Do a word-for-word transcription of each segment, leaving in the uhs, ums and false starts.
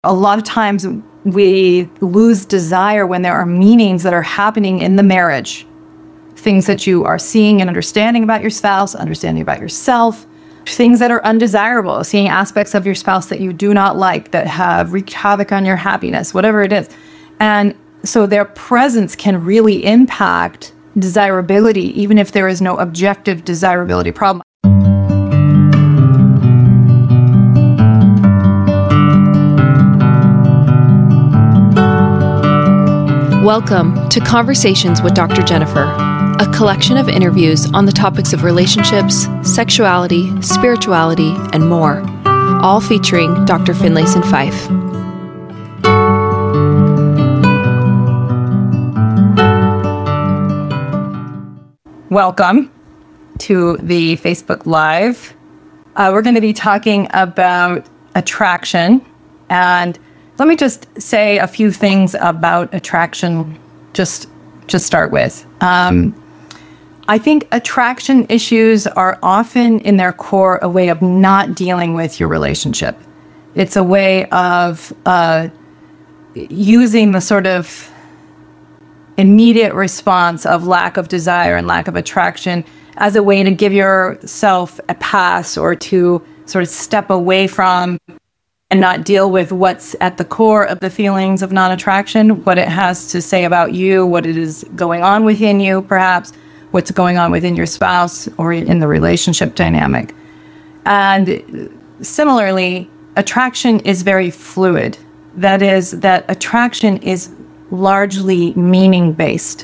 A lot of times we lose desire when there are meanings that are happening in the marriage. Things that you are seeing and understanding about your spouse, understanding about yourself, things that are undesirable, seeing aspects of your spouse that you do not like, that have wreaked havoc on your happiness, whatever it is. And so their presence can really impact desirability, even if there is no objective desirability problem. Welcome to Conversations with Doctor Jennifer, a collection of interviews on the topics of relationships, sexuality, spirituality, and more, all featuring Doctor Finlayson Fife. Welcome to the Facebook Live. Uh, we're going to be talking about attraction, and let me just say a few things about attraction, just to start with. Um, I think attraction issues are often in their core a way of not dealing with your relationship. It's a way of uh, using the sort of immediate response of lack of desire and lack of attraction as a way to give yourself a pass, or to sort of step away from and not deal with what's at the core of the feelings of non-attraction, what it has to say about you, what it is going on within you, perhaps, what's going on within your spouse or in the relationship dynamic. And similarly, attraction is very fluid. That is, that attraction is largely meaning-based.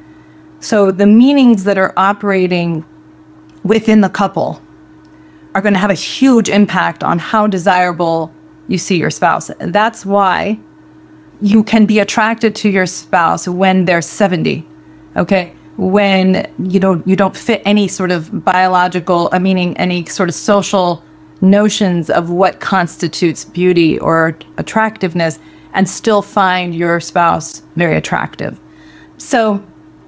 So the meanings that are operating within the couple are going to have a huge impact on how desirable you see your spouse. And that's why you can be attracted to your spouse when they're seventy, okay? When you don't, you don't fit any sort of biological, I meaning any sort of social notions of what constitutes beauty or attractiveness, and still find your spouse very attractive. So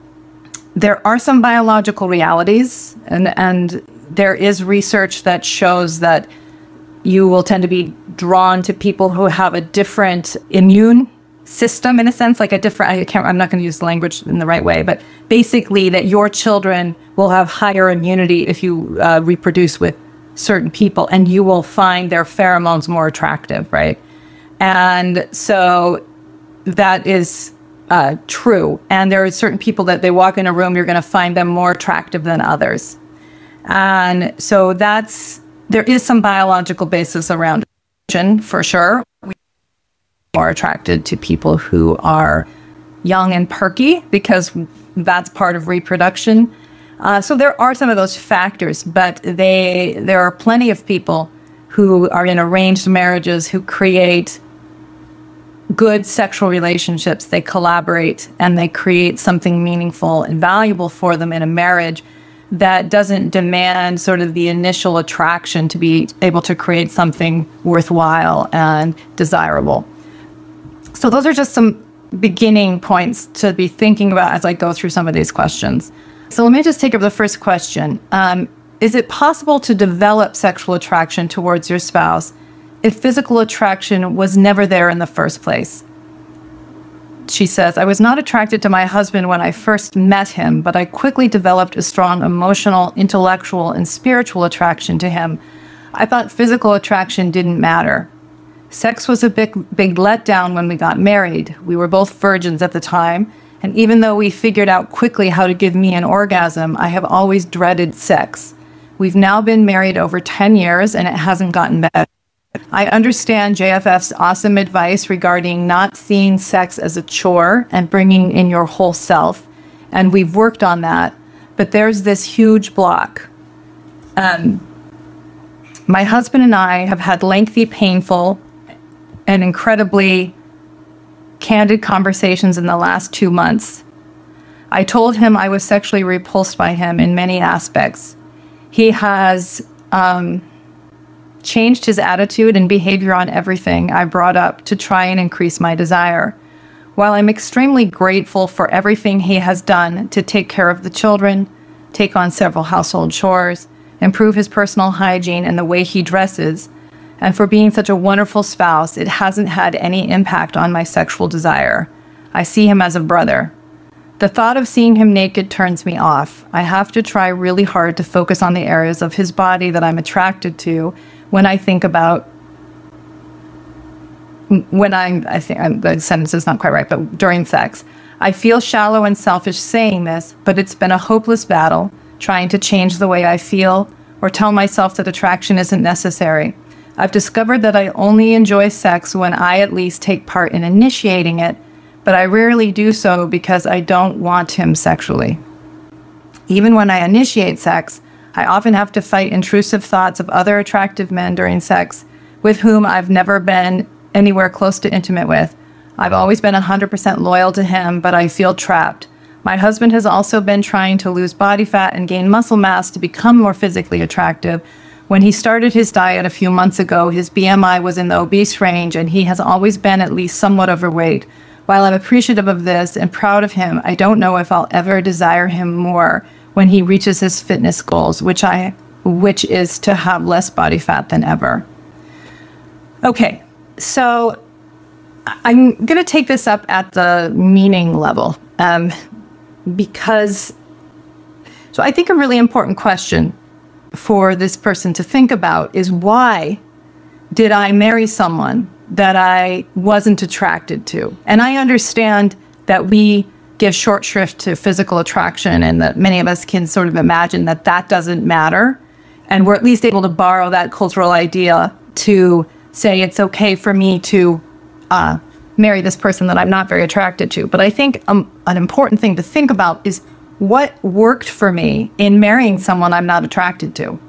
there are some biological realities, and, and there is research that shows that you will tend to be drawn to people who have a different immune system, in a sense, like a different, I can't, I'm not going to use the language in the right way, but basically that your children will have higher immunity if you uh, reproduce with certain people, and you will find their pheromones more attractive, right? And so that is uh, true. And there are certain people that they walk in a room, you're going to find them more attractive than others. And so that's, there is some biological basis around attraction, for sure. We're more attracted to people who are young and perky because that's part of reproduction. Uh, so there are some of those factors, but they there are plenty of people who are in arranged marriages who create good sexual relationships. They collaborate and they create something meaningful and valuable for them in a marriage that doesn't demand sort of the initial attraction to be able to create something worthwhile and desirable. So those are just some beginning points to be thinking about as I go through some of these questions. So let me just take up the first question. Um, is it possible to develop sexual attraction towards your spouse if physical attraction was never there in the first place? She says, I was not attracted to my husband when I first met him, but I quickly developed a strong emotional, intellectual, and spiritual attraction to him. I thought physical attraction didn't matter. Sex was a big, big letdown when we got married. We were both virgins at the time, and even though we figured out quickly how to give me an orgasm, I have always dreaded sex. We've now been married over ten years, and it hasn't gotten better. I understand J F F's awesome advice regarding not seeing sex as a chore and bringing in your whole self, and we've worked on that, but there's this huge block. Um, my husband and I have had lengthy, painful, and incredibly candid conversations in the last two months. I told him I was sexually repulsed by him in many aspects. He has um, changed his attitude and behavior on everything I brought up to try and increase my desire. While I'm extremely grateful for everything he has done to take care of the children, take on several household chores, improve his personal hygiene and the way he dresses, And for being such a wonderful spouse, it hasn't had any impact on my sexual desire. I see him as a brother. The thought of seeing him naked turns me off. I have to try really hard to focus on the areas of his body that I'm attracted to when I think about, when I'm, I think I'm, the sentence is not quite right, but during sex. I feel shallow and selfish saying this, but it's been a hopeless battle trying to change the way I feel or tell myself that attraction isn't necessary. I've discovered that I only enjoy sex when I at least take part in initiating it, but I rarely do so because I don't want him sexually. Even when I initiate sex, I often have to fight intrusive thoughts of other attractive men during sex with whom I've never been anywhere close to intimate with. I've always been one hundred percent loyal to him, but I feel trapped. My husband has also been trying to lose body fat and gain muscle mass to become more physically attractive. When he started his diet a few months ago, his B M I was in the obese range, and he has always been at least somewhat overweight. While I'm appreciative of this and proud of him, I don't know if I'll ever desire him more when he reaches his fitness goals, which I, which is to have less body fat than ever. Okay, so I'm going to take this up at the meaning level, um, because, so I think a really important question for this person to think about is, why did I marry someone that I wasn't attracted to? And I understand that we give short shrift to physical attraction, and that many of us can sort of imagine that that doesn't matter. And we're at least able to borrow that cultural idea to say it's okay for me to uh, marry this person that I'm not very attracted to. But I think um, an important thing to think about is what worked for me in marrying someone I'm not attracted to,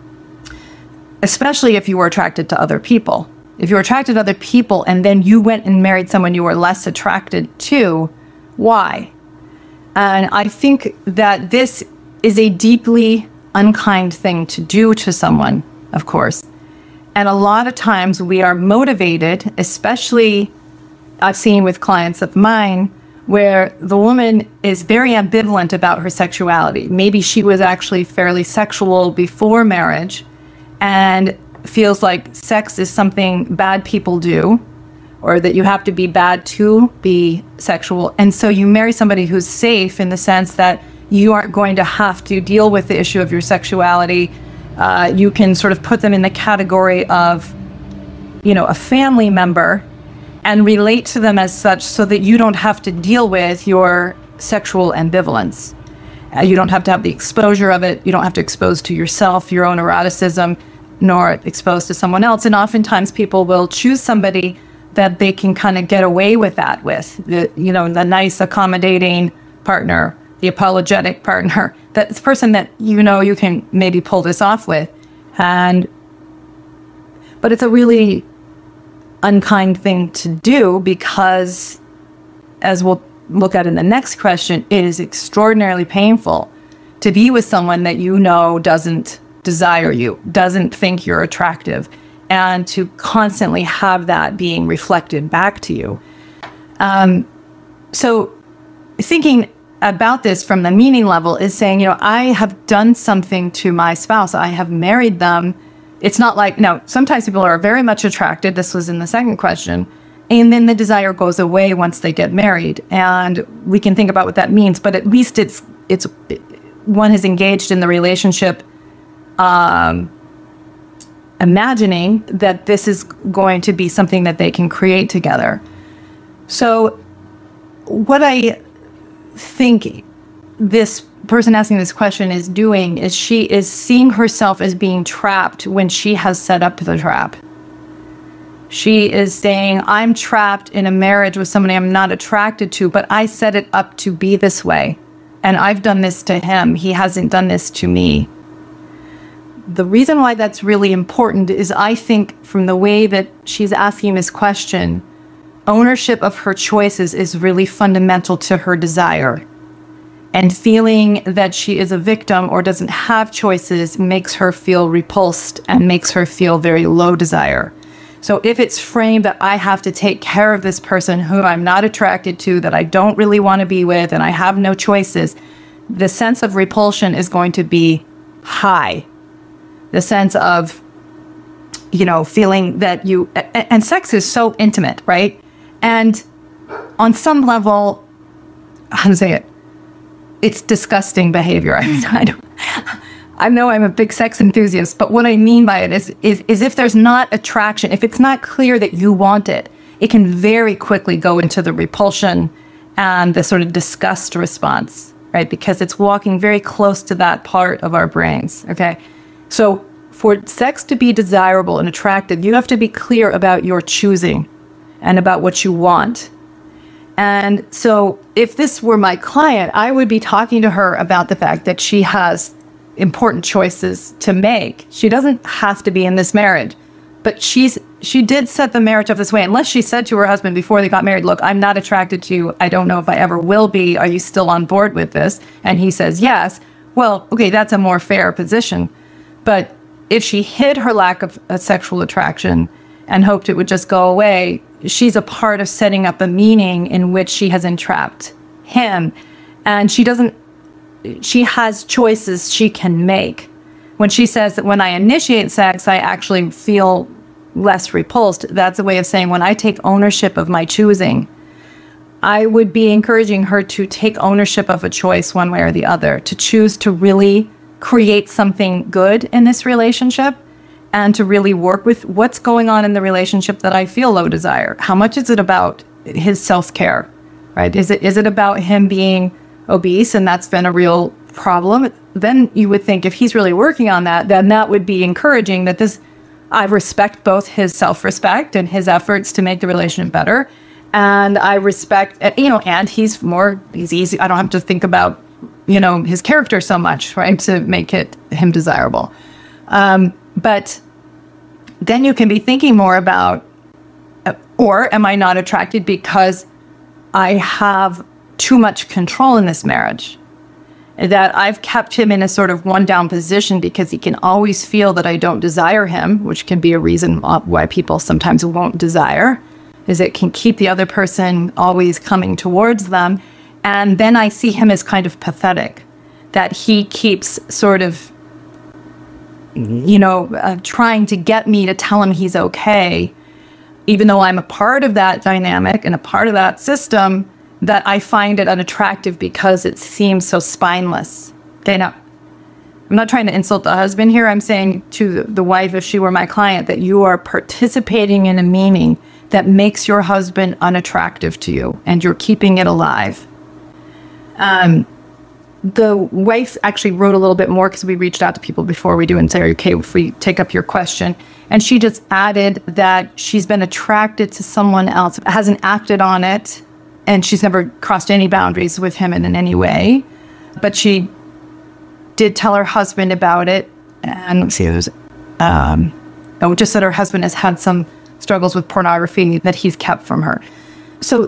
especially if you were attracted to other people. If you were attracted to other people and then you went and married someone you were less attracted to, why? And I think that this is a deeply unkind thing to do to someone, of course. And a lot of times we are motivated, especially I've seen with clients of mine, where the woman is very ambivalent about her sexuality. Maybe she was actually fairly sexual before marriage and feels like sex is something bad people do, or that you have to be bad to be sexual. And so you marry somebody who's safe in the sense that you aren't going to have to deal with the issue of your sexuality. Uh, you can sort of put them in the category of, you know, a family member and relate to them as such, so that you don't have to deal with your sexual ambivalence. Uh, you don't have to have the exposure of it. You don't have to expose to yourself your own eroticism, nor exposed to someone else. And oftentimes people will choose somebody that they can kind of get away with that with, the, you know, the nice, accommodating partner, the apologetic partner, that person that, you know, you can maybe pull this off with. And, but it's a really unkind thing to do, because, as we'll look at in the next question, it is extraordinarily painful to be with someone that you know doesn't desire you, doesn't think you're attractive, and to constantly have that being reflected back to you. Um, so thinking about this from the meaning level is saying, you know, I have done something to my spouse. I have married them. It's not like, no, sometimes people are very much attracted. This was in the second question. And then the desire goes away once they get married. And we can think about what that means, but at least it's, it's one is engaged in the relationship, um, imagining that this is going to be something that they can create together. So what I think this person asking this question is doing is she is seeing herself as being trapped when she has set up the trap. She is saying, I'm trapped in a marriage with somebody I'm not attracted to, but I set it up to be this way. And I've done this to him. He hasn't done this to me. The reason why that's really important is, I think, from the way that she's asking this question, ownership of her choices is really fundamental to her desire. And feeling that she is a victim or doesn't have choices makes her feel repulsed and makes her feel very low desire. So if it's framed that I have to take care of this person who I'm not attracted to, that I don't really want to be with, and I have no choices, the sense of repulsion is going to be high. The sense of you know, feeling that you, and sex is so intimate, right? And on some level, how to say it, it's disgusting behavior. I don't, I know I'm a big sex enthusiast, but what I mean by it is, is, is if there's not attraction, if it's not clear that you want it, it can very quickly go into the repulsion and the sort of disgust response, right? Because it's walking very close to that part of our brains, okay? So for sex to be desirable and attractive, you have to be clear about your choosing and about what you want. And so if this were my client, I would be talking to her about the fact that she has important choices to make. She doesn't have to be in this marriage, but she's she did set the marriage up this way, unless she said to her husband before they got married, look, I'm not attracted to you. I don't know if I ever will be. Are you still on board with this? And he says, yes. Well, okay, that's a more fair position. But if she hid her lack of uh, sexual attraction and hoped it would just go away, she's a part of setting up a meaning in which she has entrapped him. And she doesn't, she has choices she can make. When she says that when I initiate sex, I actually feel less repulsed, that's a way of saying when I take ownership of my choosing, I would be encouraging her to take ownership of a choice one way or the other, to choose to really create something good in this relationship and to really work with what's going on in the relationship that I feel low desire. How much is it about his self-care, right? Is it is it about him being obese and that's been a real problem? Then you would think if he's really working on that, then that would be encouraging that this, I respect both his self-respect and his efforts to make the relationship better. And I respect, you know, and he's more, he's easy. I don't have to think about, you know, his character so much, right, to make it him desirable. Um, but then you can be thinking more about, uh, or am I not attracted because I have too much control in this marriage? That I've kept him in a sort of one down position because he can always feel that I don't desire him, which can be a reason why people sometimes won't desire, is it can keep the other person always coming towards them. And then I see him as kind of pathetic, that he keeps sort of, you know, uh, trying to get me to tell him he's okay, even though I'm a part of that dynamic and a part of that system, that I find it unattractive because it seems so spineless. They know. I'm not trying to insult the husband here. I'm saying to the wife, if she were my client, that you are participating in a meaning that makes your husband unattractive to you, and you're keeping it alive. Um, the wife actually wrote a little bit more because we reached out to people before we do and say, okay, if we take up your question. And she just added that she's been attracted to someone else, hasn't acted on it, and she's never crossed any boundaries with him in, in any way. But she did tell her husband about it. And let's see, there's, um, oh, just that her husband has had some struggles with pornography that he's kept from her. So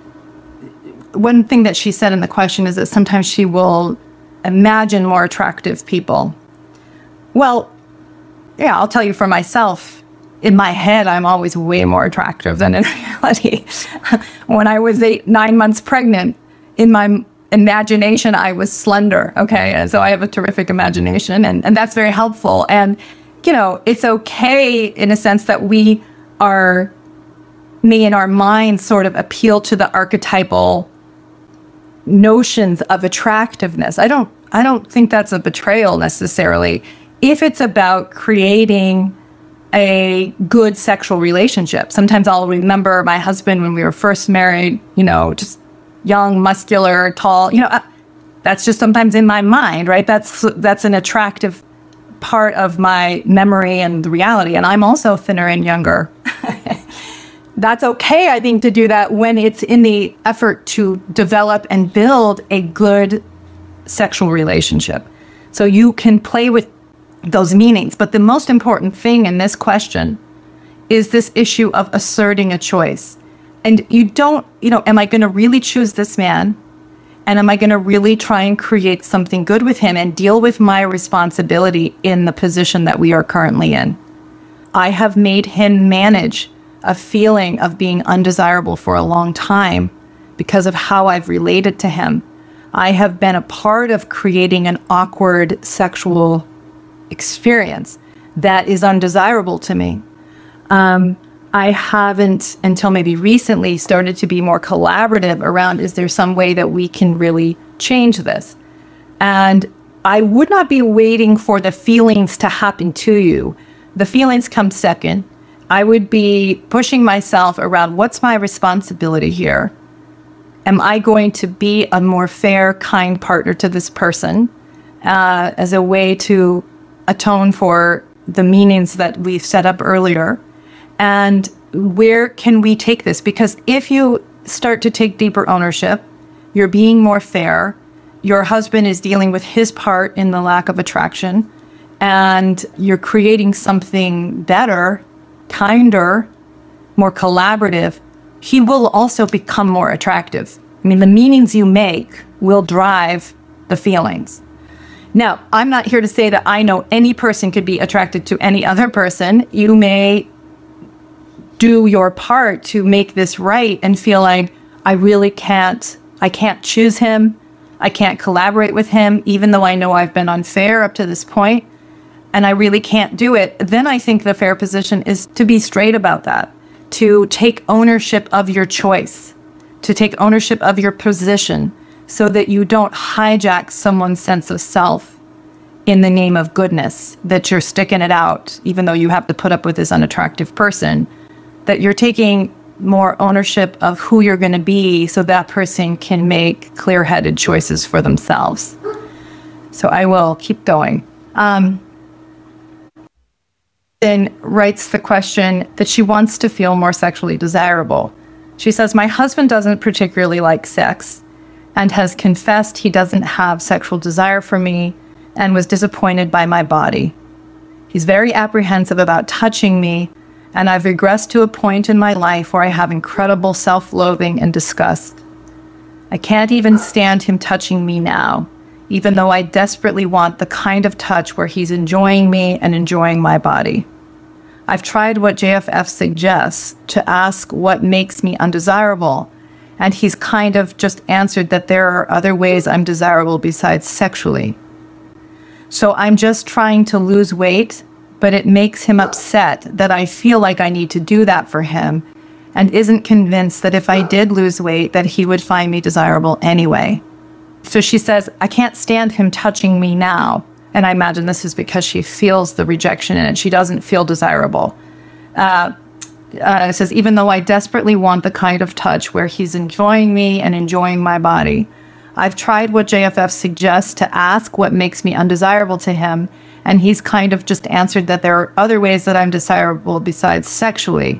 one thing that she said in the question is that sometimes she will imagine more attractive people. Well, yeah, I'll tell you for myself, in my head, I'm always way more attractive than in reality. When I was eight, nine months pregnant, in my imagination, I was slender, okay? And so I have a terrific imagination, and, and that's very helpful. And, you know, it's okay in a sense that we are, me in our minds sort of appeal to the archetypal notions of attractiveness. I don't, I don't think that's a betrayal necessarily. If it's about creating a good sexual relationship. Sometimes I'll remember my husband when we were first married, you know, just young, muscular, tall, you know, uh, that's just sometimes in my mind, right? That's that's an attractive part of my memory and the reality. And I'm also thinner and younger. That's okay, I think, to do that when it's in the effort to develop and build a good sexual relationship. So you can play with those meanings. But the most important thing in this question is this issue of asserting a choice. And you don't, you know, am I going to really choose this man? And am I going to really try and create something good with him and deal with my responsibility in the position that we are currently in? I have made him manage a feeling of being undesirable for a long time because of how I've related to him. I have been a part of creating an awkward sexual experience that is undesirable to me. Um, I haven't, until maybe recently, started to be more collaborative around, is there some way that we can really change this? And I would not be waiting for the feelings to happen to you. The feelings come second. I would be pushing myself around, what's my responsibility here? Am I going to be a more fair, kind partner to this person uh, as a way to atone for the meanings that we've set up earlier? And where can we take this? Because if you start to take deeper ownership, you're being more fair, your husband is dealing with his part in the lack of attraction, and you're creating something better, kinder, more collaborative, he will also become more attractive. I mean, the meanings you make will drive the feelings. Now, I'm not here to say that I know any person could be attracted to any other person. You may do your part to make this right and feel like, I really can't, I can't choose him. I can't collaborate with him, even though I know I've been unfair up to this point, and I really can't do it. Then I think the fair position is to be straight about that, to take ownership of your choice, to take ownership of your position, so that you don't hijack someone's sense of self in the name of goodness, that you're sticking it out, even though you have to put up with this unattractive person, that you're taking more ownership of who you're going to be so that person can make clear-headed choices for themselves. So I will keep going. Um, then writes the question that she wants to feel more sexually desirable. She says, my husband doesn't particularly like sex and has confessed he doesn't have sexual desire for me and was disappointed by my body. He's very apprehensive about touching me, and I've regressed to a point in my life where I have incredible self-loathing and disgust. I can't even stand him touching me now, even though I desperately want the kind of touch where he's enjoying me and enjoying my body. I've tried what J F F suggests to ask what makes me undesirable, and he's kind of just answered that there are other ways I'm desirable besides sexually. So I'm just trying to lose weight, but it makes him upset that I feel like I need to do that for him, and isn't convinced that if I did lose weight, that he would find me desirable anyway. So she says, I can't stand him touching me now. And I imagine this is because she feels the rejection in it. She doesn't feel desirable. Uh, uh, it says, even though I desperately want the kind of touch where he's enjoying me and enjoying my body, I've tried what J F F suggests to ask what makes me undesirable to him, and he's kind of just answered that there are other ways that I'm desirable besides sexually,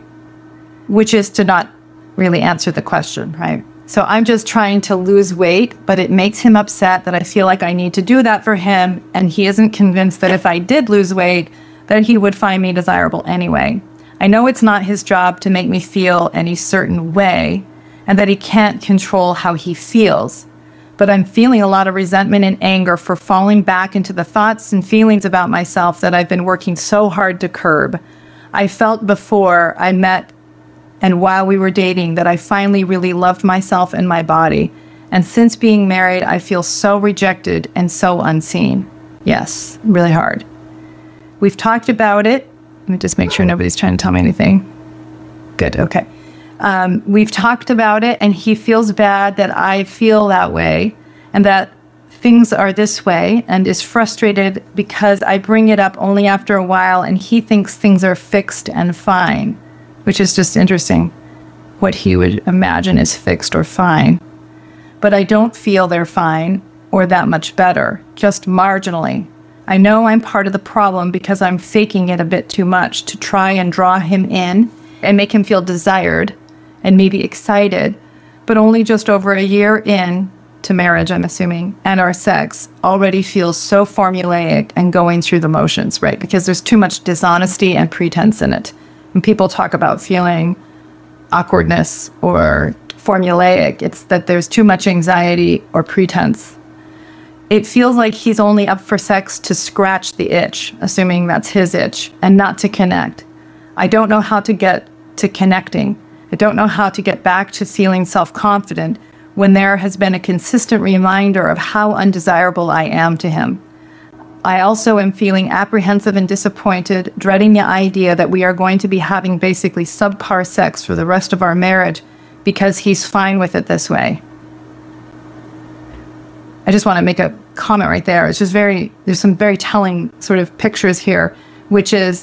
which is to not really answer the question, right? So I'm just trying to lose weight, but it makes him upset that I feel like I need to do that for him, and he isn't convinced that if I did lose weight, that he would find me desirable anyway. I know it's not his job to make me feel any certain way, and that he can't control how he feels. But I'm feeling a lot of resentment and anger for falling back into the thoughts and feelings about myself that I've been working so hard to curb. I felt before I met and while we were dating that I finally really loved myself and my body. And since being married, I feel so rejected and so unseen. Yes, really hard. We've talked about it. Let me just make sure nobody's trying to tell me anything. Good, okay. Um, we've talked about it, and he feels bad that I feel that way and that things are this way, and is frustrated because I bring it up only after a while and he thinks things are fixed and fine, which is just interesting, what he would imagine is fixed or fine. But I don't feel they're fine or that much better, just marginally. I know I'm part of the problem because I'm faking it a bit too much to try and draw him in and make him feel desired and maybe excited, but only just over a year in to marriage, I'm assuming, and our sex already feels so formulaic and going through the motions, right? Because there's too much dishonesty and pretense in it. When people talk about feeling awkwardness or formulaic, it's that there's too much anxiety or pretense. It feels like he's only up for sex to scratch the itch, assuming that's his itch, and not to connect. I don't know how to get to connecting. I don't know how to get back to feeling self-confident when there has been a consistent reminder of how undesirable I am to him. I also am feeling apprehensive and disappointed, dreading the idea that we are going to be having basically subpar sex for the rest of our marriage because he's fine with it this way. I just want to make a comment right there. It's just very, there's some very telling sort of pictures here, which is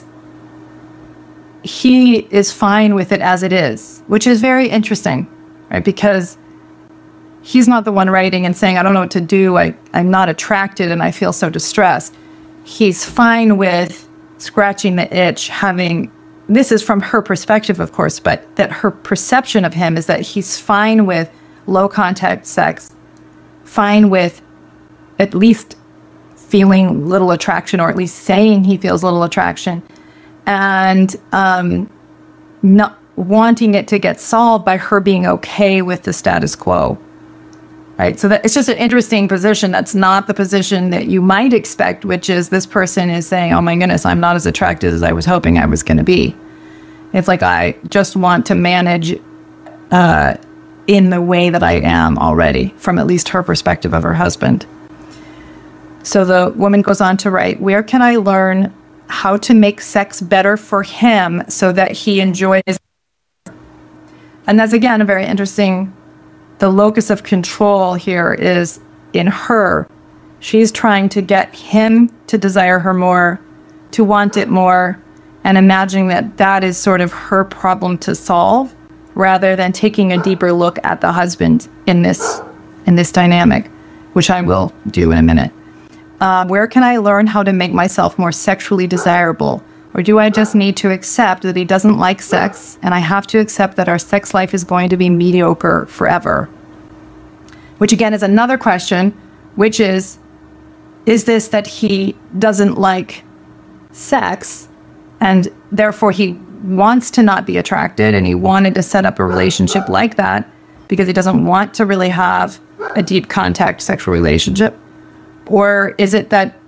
he is fine with it as it is, which is very interesting, right? Because he's not the one writing and saying, I don't know what to do. I, I'm not attracted and I feel so distressed. He's fine with scratching the itch, having, this is from her perspective, of course, but that her perception of him is that he's fine with low contact sex, fine with at least feeling little attraction, or at least saying he feels little attraction, and um, not wanting it to get solved by her being okay with the status quo. Right? So that it's just an interesting position. That's not the position that you might expect, which is this person is saying, oh my goodness, I'm not as attractive as I was hoping I was going to be. It's like, I just want to manage uh, in the way that I am already, from at least her perspective of her husband. So the woman goes on to write, where can I learn how to make sex better for him so that he enjoys it? And that's, again, a very interesting, the locus of control here is in her. She's trying to get him to desire her more, to want it more, and imagining that that is sort of her problem to solve, rather than taking a deeper look at the husband in this in this dynamic, which I will do in a minute. Uh, where can I learn how to make myself more sexually desirable? Or do I just need to accept that he doesn't like sex, and I have to accept that our sex life is going to be mediocre forever? Which again is another question, which is, is this that he doesn't like sex, and therefore he wants to not be attracted, and he wanted to set up a relationship like that because he doesn't want to really have a deep contact sexual relationship? Or is it that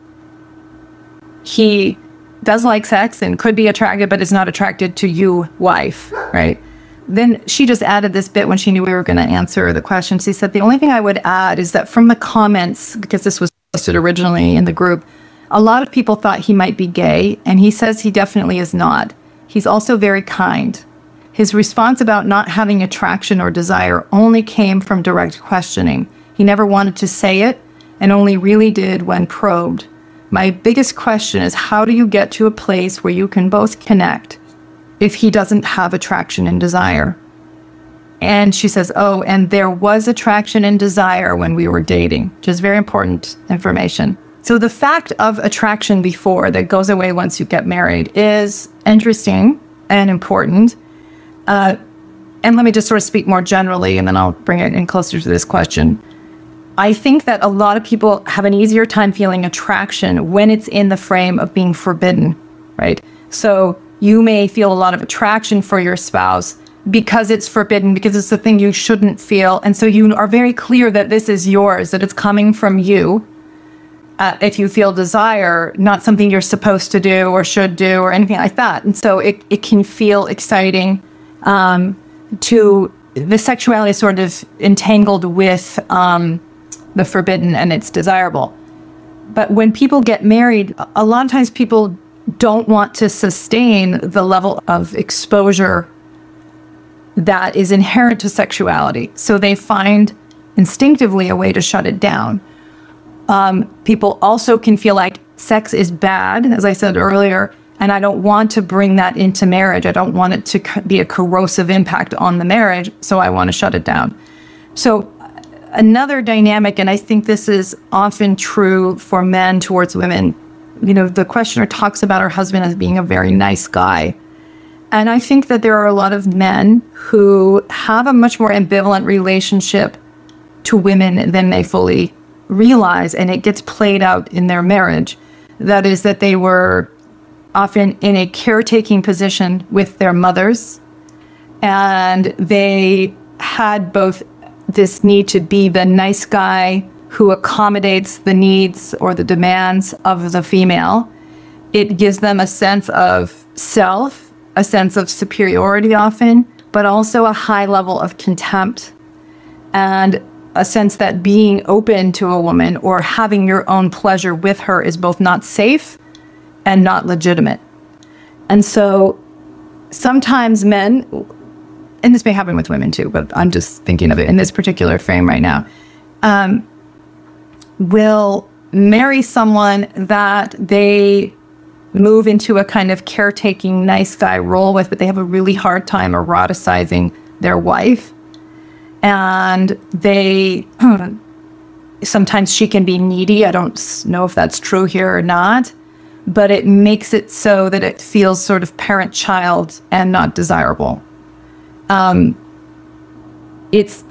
he does like sex and could be attracted, but is not attracted to you, wife, right? Then she just added this bit when she knew we were going to answer the question. She said, the only thing I would add is that from the comments, because this was posted originally in the group, a lot of people thought he might be gay, and he says he definitely is not. He's also very kind. His response about not having attraction or desire only came from direct questioning. He never wanted to say it, and only really did when probed. My biggest question is, how do you get to a place where you can both connect if he doesn't have attraction and desire? And she says, oh, and there was attraction and desire when we were dating, which is very important information. So the fact of attraction before that goes away once you get married is interesting and important. Uh, and let me just sort of speak more generally, and then I'll bring it in closer to this question. I think that a lot of people have an easier time feeling attraction when it's in the frame of being forbidden, right? So you may feel a lot of attraction for your spouse because it's forbidden, because it's the thing you shouldn't feel. And so you are very clear that this is yours, that it's coming from you. Uh, if you feel desire, not something you're supposed to do or should do or anything like that. And so it, it can feel exciting um, to the sexuality sort of entangled with um, the forbidden, and it's desirable. But when people get married, a lot of times people don't want to sustain the level of exposure that is inherent to sexuality. So they find instinctively a way to shut it down. Um, people also can feel like sex is bad, as I said earlier, and I don't want to bring that into marriage. I don't want it to be a corrosive impact on the marriage, so I want to shut it down. So another dynamic, and I think this is often true for men towards women, you know, the questioner talks about her husband as being a very nice guy. And I think that there are a lot of men who have a much more ambivalent relationship to women than they fully realize, and it gets played out in their marriage. That is, that they were often in a caretaking position with their mothers, and they had both this need to be the nice guy who accommodates the needs or the demands of the female. It gives them a sense of self, a sense of superiority often, but also a high level of contempt. And a sense that being open to a woman or having your own pleasure with her is both not safe and not legitimate. And so sometimes men, and this may happen with women too, but I'm just thinking of it in this particular frame right now, um, will marry someone that they move into a kind of caretaking, nice guy role with, but they have a really hard time eroticizing their wife. And they, sometimes she can be needy. I don't know if that's true here or not, but it makes it so that it feels sort of parent-child and not desirable. Um, it's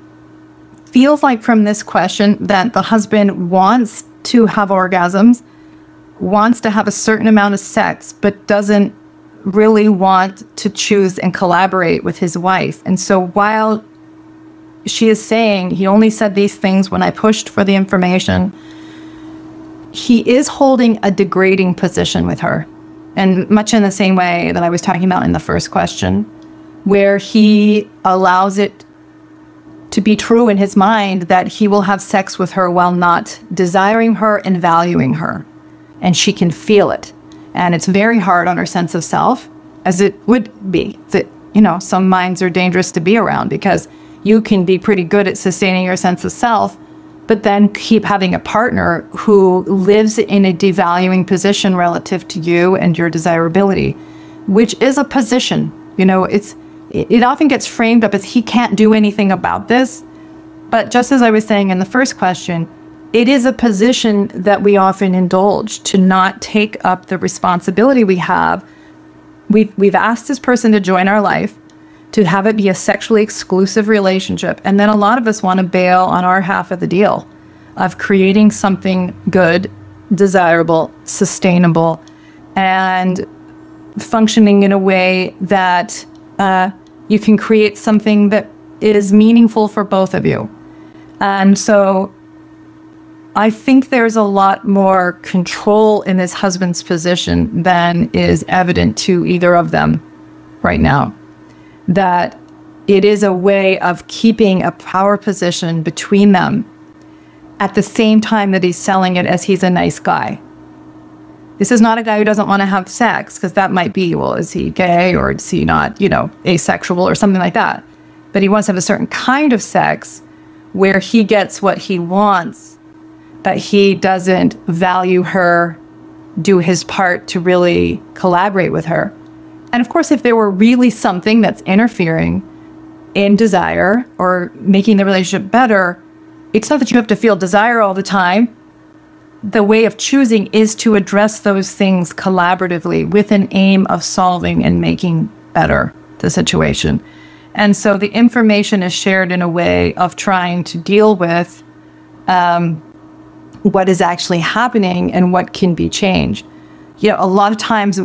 feels like from this question that the husband wants to have orgasms, wants to have a certain amount of sex, but doesn't really want to choose and collaborate with his wife. And so while she is saying, he only said these things when I pushed for the information, he is holding a degrading position with her. And much in the same way that I was talking about in the first question, where he allows it to be true in his mind that he will have sex with her while not desiring her and valuing her. And she can feel it. And it's very hard on her sense of self, as it would be. That, you know, some minds are dangerous to be around because you can be pretty good at sustaining your sense of self, but then keep having a partner who lives in a devaluing position relative to you and your desirability, which is a position. You know, it's it often gets framed up as he can't do anything about this. But just as I was saying in the first question, it is a position that we often indulge to not take up the responsibility we have. We've, we've asked this person to join our life, to have it be a sexually exclusive relationship. And then a lot of us want to bail on our half of the deal of creating something good, desirable, sustainable, and functioning in a way that uh, you can create something that is meaningful for both of you. And so I think there's a lot more control in this husband's position than is evident to either of them right now. That it is a way of keeping a power position between them at the same time that he's selling it as he's a nice guy. This is not a guy who doesn't want to have sex, because that might be, well, is he gay or is he not, you know, asexual or something like that. But he wants to have a certain kind of sex where he gets what he wants, but he doesn't value her, do his part to really collaborate with her. And of course, if there were really something that's interfering in desire or making the relationship better, it's not that you have to feel desire all the time. The way of choosing is to address those things collaboratively with an aim of solving and making better the situation. And so the information is shared in a way of trying to deal with um, what is actually happening and what can be changed. You know, a lot of times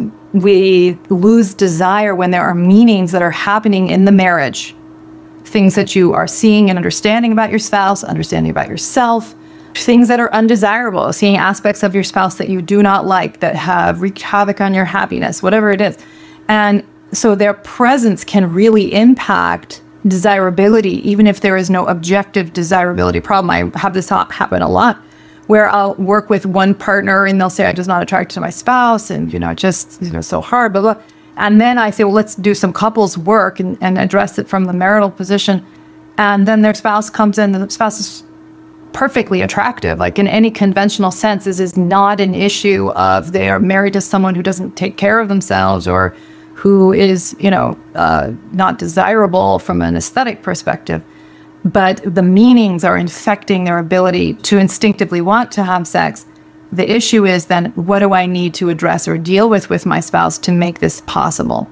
we lose desire when there are meanings that are happening in the marriage. Things that you are seeing and understanding about your spouse, understanding about yourself, things that are undesirable, seeing aspects of your spouse that you do not like, that have wreaked havoc on your happiness, whatever it is. And so their presence can really impact desirability, even if there is no objective desirability problem. I have this happen a lot, where I'll work with one partner and they'll say, I'm just not attracted to my spouse, and, you know, just, you know, so hard, blah, blah. And then I say, well, let's do some couples work and, and address it from the marital position. And then their spouse comes in, and the spouse is perfectly attractive. Like in any conventional sense, this is not an issue of they are married to someone who doesn't take care of themselves or who is, you know, uh, not desirable from an aesthetic perspective. But the meanings are infecting their ability to instinctively want to have sex. The issue is then, what do I need to address or deal with with my spouse to make this possible?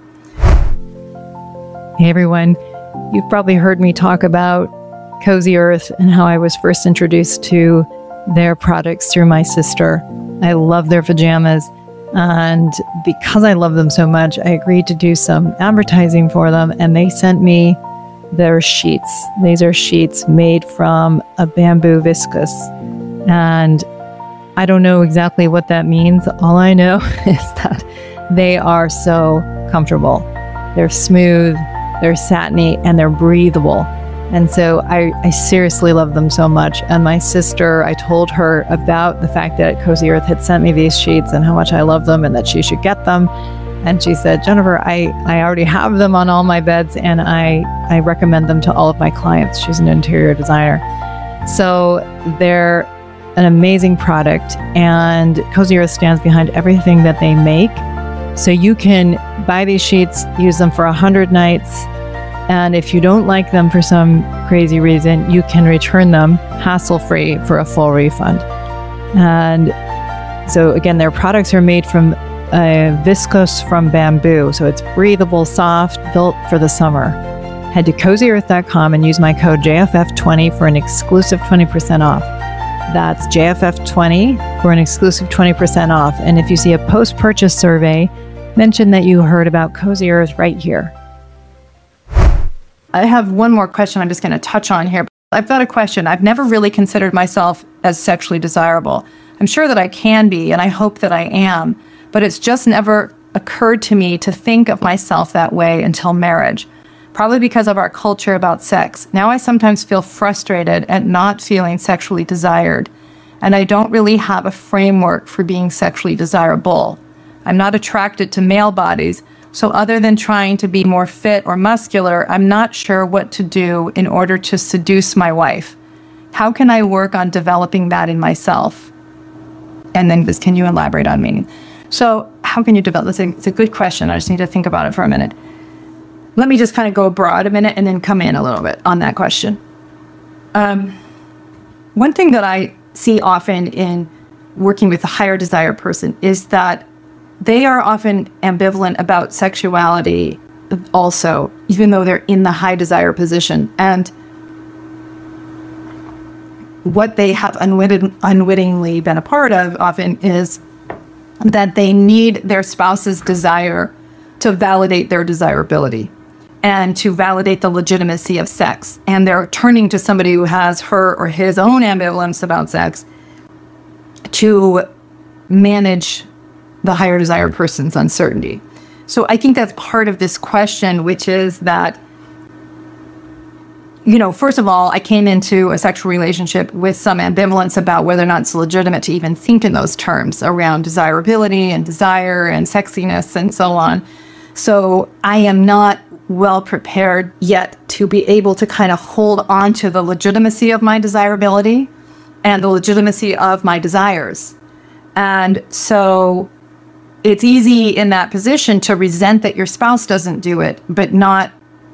Hey everyone, you've probably heard me talk about Cozy Earth and how I was first introduced to their products through my sister. I love their pajamas, and because I love them so much, I agreed to do some advertising for them, and they sent me their sheets. These are sheets made from a bamboo viscose, and I don't know exactly what that means. All I know is that they are so comfortable. They're smooth, they're satiny, and they're breathable. And so I, I seriously love them so much. And my sister, I told her about the fact that Cozy Earth had sent me these sheets and how much I love them and that she should get them. And she said, Jennifer, I, I already have them on all my beds and I, I recommend them to all of my clients. She's an interior designer. So they're an amazing product, and Cozy Earth stands behind everything that they make. So you can buy these sheets, use them for one hundred nights, and if you don't like them for some crazy reason, you can return them hassle-free for a full refund. And so again, their products are made from uh, viscose from bamboo, so it's breathable, soft, built for the summer. Head to cozy earth dot com and use my code J F F twenty for an exclusive twenty percent off. That's J F F twenty for an exclusive twenty percent off. And if you see a post-purchase survey, mention that you heard about Cozy Earth right here. I have one more question I'm just going to touch on here. I've got a question. I've never really considered myself as sexually desirable. I'm sure that I can be, and I hope that I am, but it's just never occurred to me to think of myself that way until marriage. Probably because of our culture about sex. Now I sometimes feel frustrated at not feeling sexually desired, and I don't really have a framework for being sexually desirable. I'm not attracted to male bodies, so other than trying to be more fit or muscular, I'm not sure what to do in order to seduce my wife. How can I work on developing that in myself? And then this, can you elaborate on meaning? So how can you develop this? It's a good question. I just need to think about it for a minute. Let me just kind of go abroad a minute and then come in a little bit on that question. Um, one thing that I see often in working with a higher desire person is that they are often ambivalent about sexuality also, even though they're in the high desire position. And what they have unwitting, unwittingly been a part of often is that they need their spouse's desire to validate their desirability and to validate the legitimacy of sex. And they're turning to somebody who has her or his own ambivalence about sex to manage the higher desire person's uncertainty. So I think that's part of this question, which is that, you know, first of all, I came into a sexual relationship with some ambivalence about whether or not it's legitimate to even think in those terms around desirability and desire and sexiness and so on. So I am not well prepared yet to be able to kind of hold on to the legitimacy of my desirability and the legitimacy of my desires. And so it's easy in that position to resent that your spouse doesn't do it, but not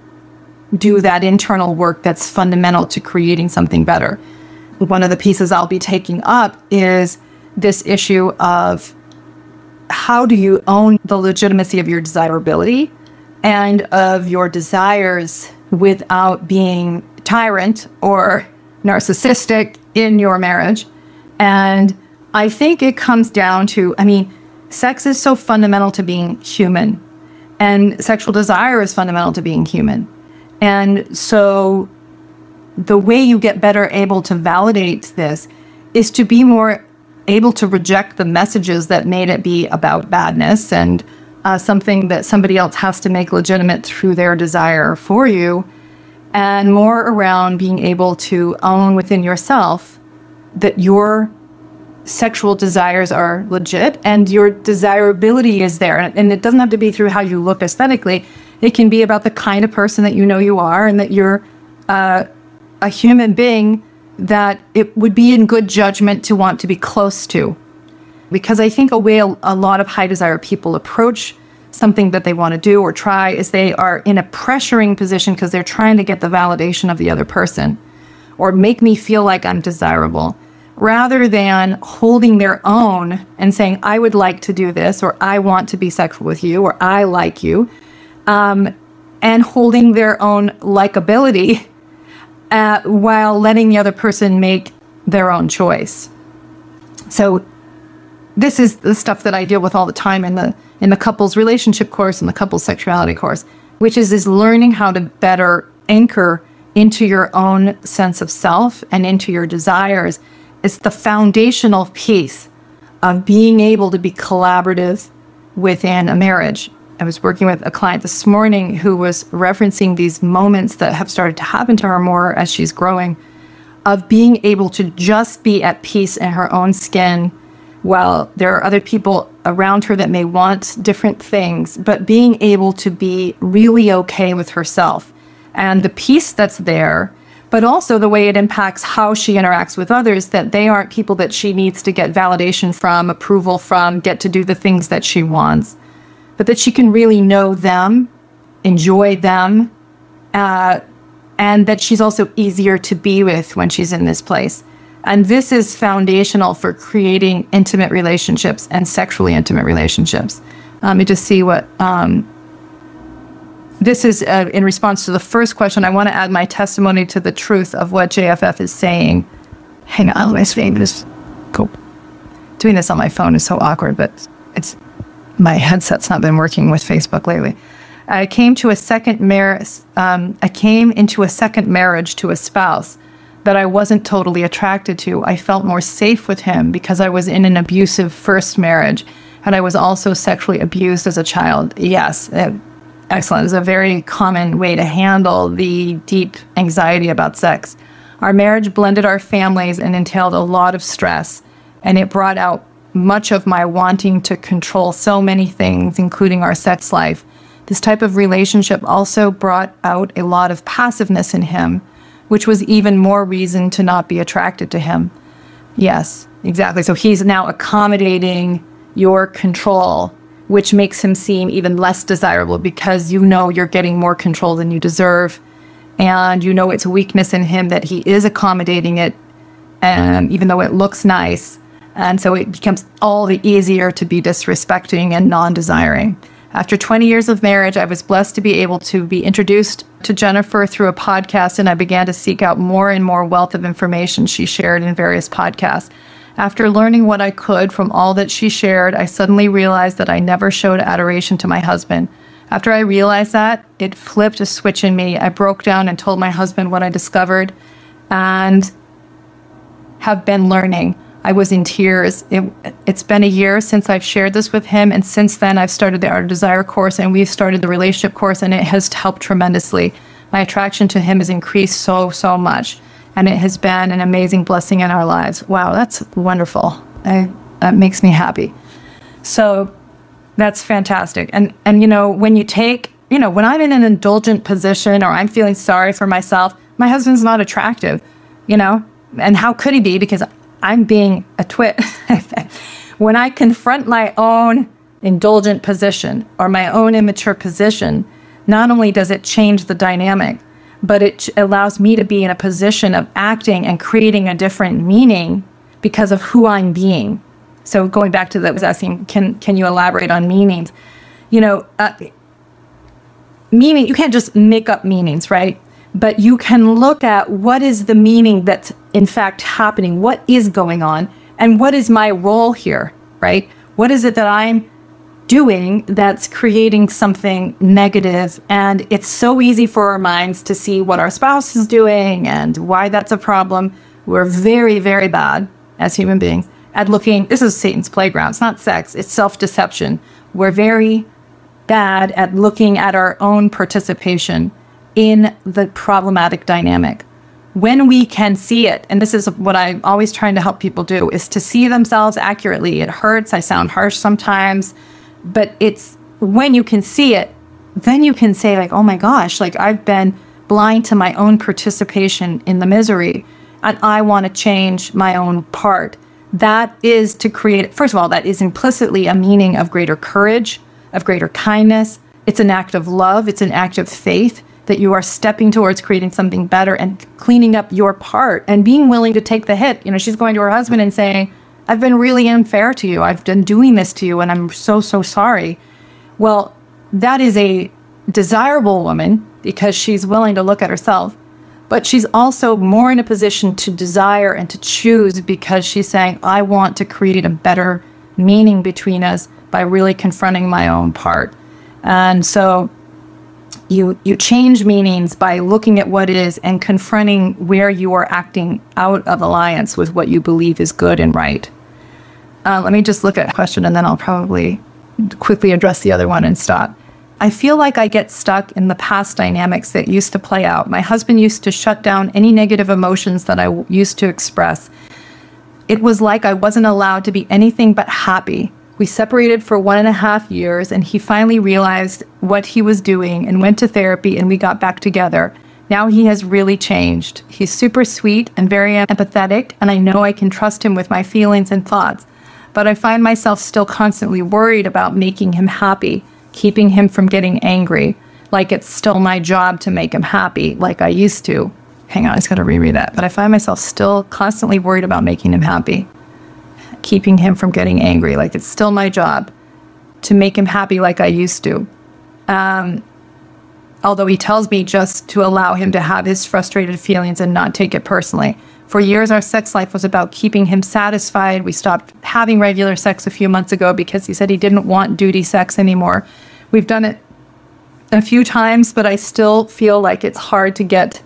do that internal work that's fundamental to creating something better. One of the pieces I'll be taking up is this issue of how do you own the legitimacy of your desirability and of your desires without being tyrant or narcissistic in your marriage. And I think it comes down to, I mean, sex is so fundamental to being human, and sexual desire is fundamental to being human. And so the way you get better able to validate this is to be more able to reject the messages that made it be about badness and uh, something that somebody else has to make legitimate through their desire for you, and more around being able to own within yourself that your sexual desires are legit and your desirability is there. And it doesn't have to be through how you look aesthetically. It can be about the kind of person that you know you are, and that you're uh, a human being that it would be in good judgment to want to be close to. Because I think a way a, a lot of high desire people approach something that they want to do or try is they are in a pressuring position because they're trying to get the validation of the other person or make me feel like I'm desirable, rather than holding their own and saying, I would like to do this, or I want to be sexual with you, or I like you, um, and holding their own likability uh, while letting the other person make their own choice. So this is the stuff that I deal with all the time in the in the couples relationship course and the couples sexuality course, which is is learning how to better anchor into your own sense of self and into your desires. It's the foundational piece of being able to be collaborative within a marriage I was working with a client this morning who was referencing these moments that have started to happen to her more as she's growing, of being able to just be at peace in her own skin while there are other people around her that may want different things, but being able to be really okay with herself and the peace that's there, but also the way it impacts how she interacts with others, that they aren't people that she needs to get validation from, approval from, get to do the things that she wants, but that she can really know them, enjoy them, uh, and that she's also easier to be with when she's in this place. And this is foundational for creating intimate relationships and sexually intimate relationships. Let me just see what, um, this is uh, in response to the first question. I want to add my testimony to the truth of what J F F is saying. Hang on, my phone is, cool. Doing this on my phone is so awkward, but it's, my headset's not been working with Facebook lately. I came to a second marriage, um, I came into a second marriage to a spouse that I wasn't totally attracted to. I felt more safe with him because I was in an abusive first marriage, and I was also sexually abused as a child. Yes, uh, excellent. It's a very common way to handle the deep anxiety about sex. Our marriage blended our families and entailed a lot of stress, and it brought out much of my wanting to control so many things, including our sex life. This type of relationship also brought out a lot of passiveness in him, which was even more reason to not be attracted to him. Yes, exactly. So he's now accommodating your control, which makes him seem even less desirable because you know you're getting more control than you deserve. And you know it's a weakness in him that he is accommodating it, and even though it looks nice. And so it becomes all the easier to be disrespecting and non-desiring. After twenty years of marriage, I was blessed to be able to be introduced to Jennifer through a podcast, and I began to seek out more and more wealth of information she shared in various podcasts. After learning what I could from all that she shared, I suddenly realized that I never showed adoration to my husband. After I realized that, it flipped a switch in me. I broke down and told my husband what I discovered and have been learning. I was in tears. It, it's been a year since I've shared this with him, and since then I've started the Art of Desire course, and we've started the relationship course, and it has helped tremendously. My attraction to him has increased so, so much, and it has been an amazing blessing in our lives. Wow, that's wonderful. I, that makes me happy. So that's fantastic. And, and you know, when you take, you know, when I'm in an indulgent position or I'm feeling sorry for myself, my husband's not attractive, you know, and how could he be? Because I'm being a twit. When I confront my own indulgent position or my own immature position, not only does it change the dynamic, but it allows me to be in a position of acting and creating a different meaning because of who I'm being. So going back to that, I was asking, can can you elaborate on meanings? You know, uh, meaning, you can't just make up meanings, right? But you can look at what is the meaning that's in fact happening, what is going on, and what is my role here, right? What is it that I'm doing that's creating something negative? And it's so easy for our minds to see what our spouse is doing and why that's a problem. We're very, very bad as human beings at looking, this is Satan's playground. It's not sex, it's self-deception. We're very bad at looking at our own participation in the problematic dynamic. When we can see it, and this is what I'm always trying to help people do, is to see themselves accurately. It hurts, I sound harsh sometimes, but it's when you can see it, then you can say like, oh my gosh, like I've been blind to my own participation in the misery, and I want to change my own part. That is to create, first of all, that is implicitly a meaning of greater courage, of greater kindness. It's an act of love, it's an act of faith, that you are stepping towards creating something better and cleaning up your part and being willing to take the hit. You know, she's going to her husband and saying, I've been really unfair to you. I've been doing this to you, and I'm so, so sorry. Well, that is a desirable woman because she's willing to look at herself, but she's also more in a position to desire and to choose because she's saying, I want to create a better meaning between us by really confronting my own part. And so You you change meanings by looking at what it is and confronting where you are acting out of alliance with what you believe is good and right. Uh, let me just look at a question, and then I'll probably quickly address the other one and stop. I feel like I get stuck in the past dynamics that used to play out. My husband used to shut down any negative emotions that I w- used to express. It was like I wasn't allowed to be anything but happy. We separated for one and a half years, and he finally realized what he was doing and went to therapy, and we got back together. Now he has really changed. He's super sweet and very empathetic, and I know I can trust him with my feelings and thoughts. But I find myself still constantly worried about making him happy, keeping him from getting angry, like it's still my job to make him happy, like I used to. Hang on, I just got to reread that. But I find myself still constantly worried about making him happy, keeping him from getting angry, like it's still my job to make him happy like I used to. Um, although he tells me just to allow him to have his frustrated feelings and not take it personally. For years, our sex life was about keeping him satisfied. We stopped having regular sex a few months ago because he said he didn't want duty sex anymore. We've done it a few times, but I still feel like it's hard to get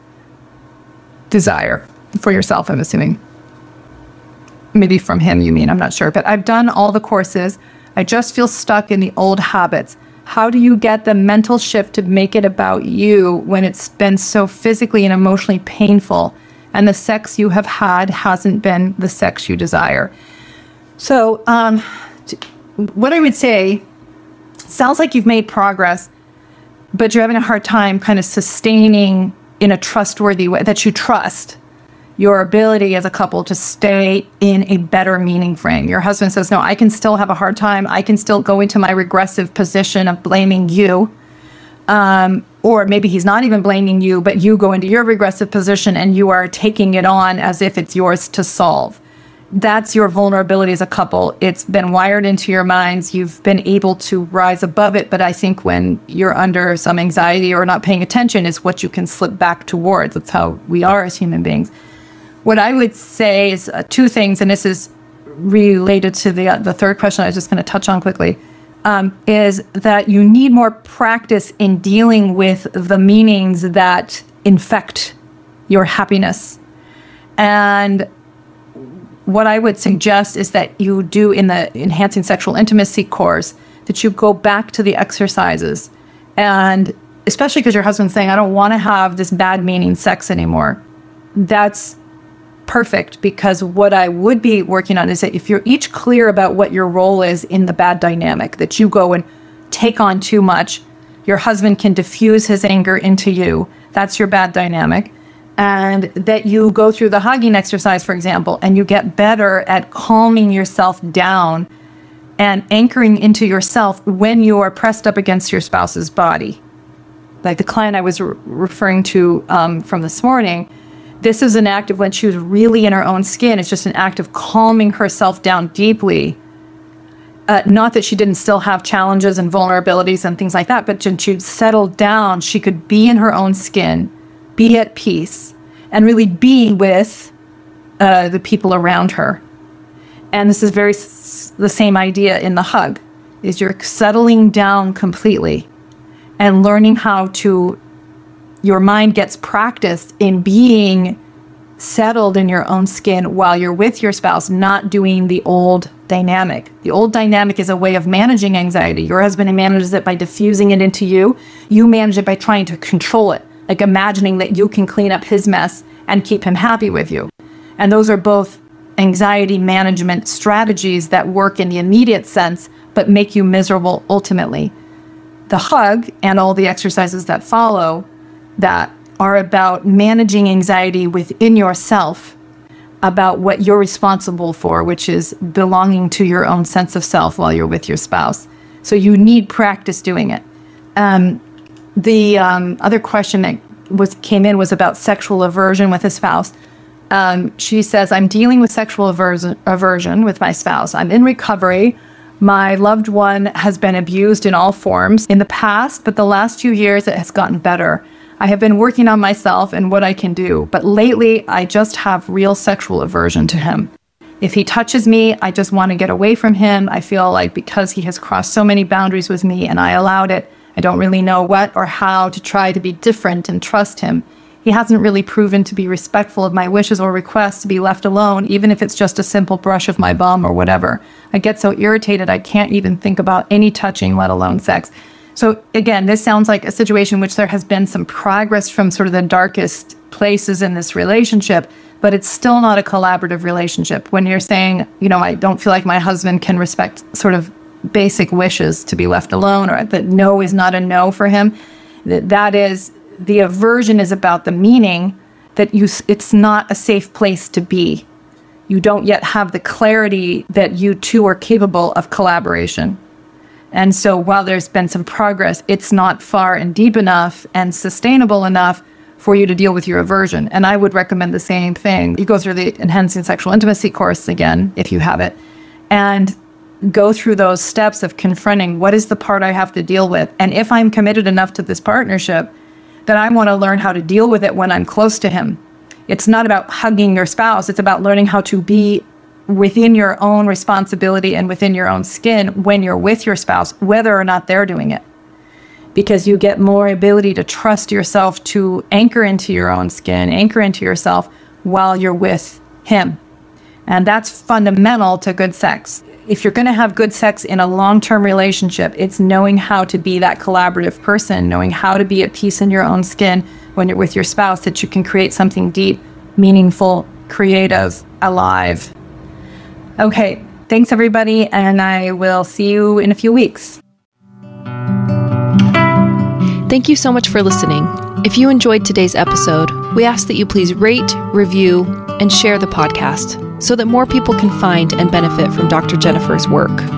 desire for yourself, I'm assuming. Maybe from him, you mean, I'm not sure. But I've done all the courses. I just feel stuck in the old habits. How do you get the mental shift to make it about you when it's been so physically and emotionally painful? And the sex you have had hasn't been the sex you desire. So um, what I would say, sounds like you've made progress, but you're having a hard time kind of sustaining in a trustworthy way, that you trust your ability as a couple to stay in a better meaning frame. Your husband says, no, I can still have a hard time. I can still go into my regressive position of blaming you. Um, or maybe he's not even blaming you, but you go into your regressive position and you are taking it on as if it's yours to solve. That's your vulnerability as a couple. It's been wired into your minds. You've been able to rise above it. But I think when you're under some anxiety or not paying attention is what you can slip back towards. That's how we are as human beings. What I would say is uh, two things, and this is related to the, uh, the third question I was just going to touch on quickly. Um, is that you need more practice in dealing with the meanings that infect your happiness. And what I would suggest is that you do in the Enhancing Sexual Intimacy course, that you go back to the exercises. And especially because your husband's saying, I don't want to have this bad meaning sex anymore. That's perfect, because what I would be working on is that if you're each clear about what your role is in the bad dynamic, that you go and take on too much, your husband can diffuse his anger into you. That's your bad dynamic. And that you go through the hugging exercise, for example, and you get better at calming yourself down and anchoring into yourself when you are pressed up against your spouse's body. Like the client I was re- referring to um, from this morning, this is an act of when she was really in her own skin. It's just an act of calming herself down deeply. Uh, not that she didn't still have challenges and vulnerabilities and things like that, but when she settled down, she could be in her own skin, be at peace, and really be with uh, the people around her. And this is very s- the same idea in the hug, is you're settling down completely and learning how to, your mind gets practiced in being settled in your own skin while you're with your spouse, not doing the old dynamic. The old dynamic is a way of managing anxiety. Your husband manages it by diffusing it into you. You manage it by trying to control it, like imagining that you can clean up his mess and keep him happy with you. And those are both anxiety management strategies that work in the immediate sense, but make you miserable ultimately. The hug and all the exercises that follow that are about managing anxiety within yourself, about what you're responsible for, which is belonging to your own sense of self while you're with your spouse. So you need practice doing it. Um, the um, other question that was came in was about sexual aversion with a spouse. Um, she says, I'm dealing with sexual aversion, aversion with my spouse. I'm in recovery. My loved one has been abused in all forms in the past, but the last few years it has gotten better. I have been working on myself and what I can do, but lately I just have real sexual aversion to him. If he touches me, I just want to get away from him. I feel like because he has crossed so many boundaries with me and I allowed it, I don't really know what or how to try to be different and trust him. He hasn't really proven to be respectful of my wishes or requests to be left alone, even if it's just a simple brush of my bum or whatever. I get so irritated I can't even think about any touching, let alone sex. So again, this sounds like a situation in which there has been some progress from sort of the darkest places in this relationship, but it's still not a collaborative relationship. When you're saying, you know, I don't feel like my husband can respect sort of basic wishes to be left alone, or that no is not a no for him, that that is, the aversion is about the meaning that you, it's not a safe place to be. You don't yet have the clarity that you two are capable of collaboration. And so while there's been some progress, it's not far and deep enough and sustainable enough for you to deal with your aversion. And I would recommend the same thing. You go through the Enhancing Sexual Intimacy course again, if you have it, and go through those steps of confronting what is the part I have to deal with. And if I'm committed enough to this partnership, then I want to learn how to deal with it when I'm close to him. It's not about hugging your spouse. It's about learning how to be within your own responsibility and within your own skin when you're with your spouse, whether or not they're doing it. Because you get more ability to trust yourself to anchor into your own skin, anchor into yourself while you're with him. And that's fundamental to good sex. If you're going to have good sex in a long-term relationship, it's knowing how to be that collaborative person, knowing how to be at peace in your own skin when you're with your spouse, that you can create something deep, meaningful, creative, alive. Okay, thanks everybody, and I will see you in a few weeks. Thank you so much for listening. If you enjoyed today's episode, we ask that you please rate, review, and share the podcast so that more people can find and benefit from Doctor Jennifer's work.